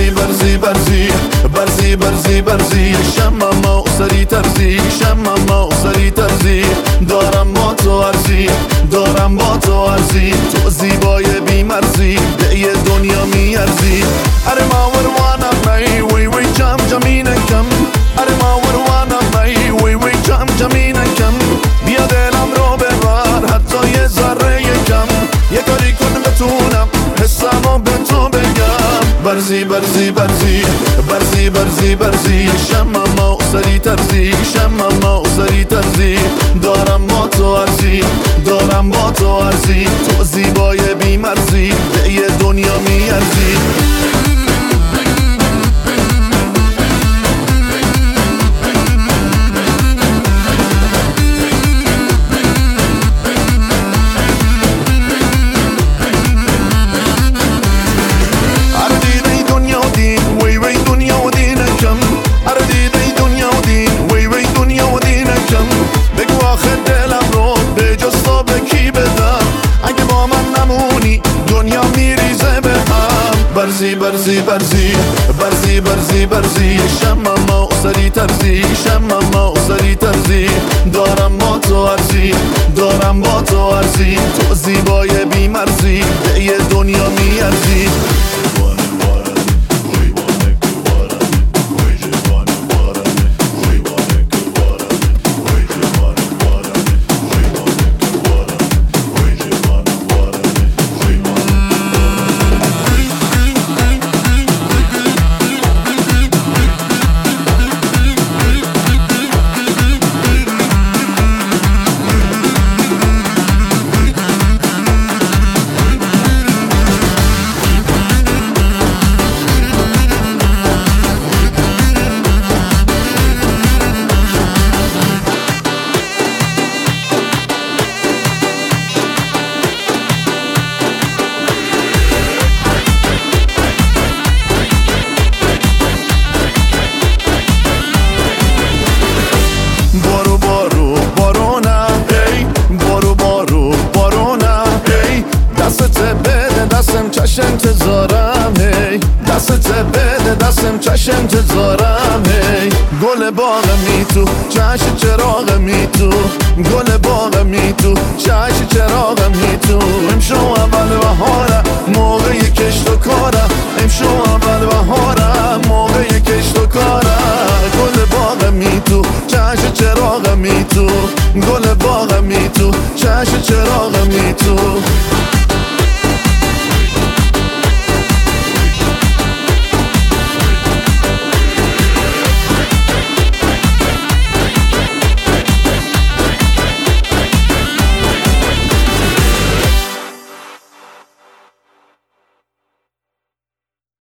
برزی برزی برزی برزی برزی شمم و سری ترزی شمم و سری ترزی دارم با تو ارزی دارم با تو ارزی تو زیبای بیمرزی به یه دنیا میارزی اره ما وروانم می وی وی جم جمینکم اره ما وروانم می وی وی جم جمینکم بیا دلم رو ببر حتی یه ذره کم یه کاری کن بتونم حسمو به تو بگم برزی برزی برزی برزی برزی برزی شمم و سری ترزی شمم و سری ترزی دارم با تو ارزی دارم با تو ارزی تو زیبای بیمرزی به یه دنیا میارزی برزی برزی برزی برزی برزی برزی شمم و سری ترزی شمم و سری ترزی دارم با تو ارزی دارم با تو ارزی تو زیبای بیمرزی به یه دنیا میارزی چش انتظارم هی دستت بده دستم چش انتظارم هی گل باغ می تو چش چراغ می تو گل باغ می تو چش چراغ می تو امشو اول بهارم موقع کشت و کارم امشو اول بهارم موقع کشت و کارم گل باغ می تو چش چراغ می تو گل باغ می تو چش چراغ می تو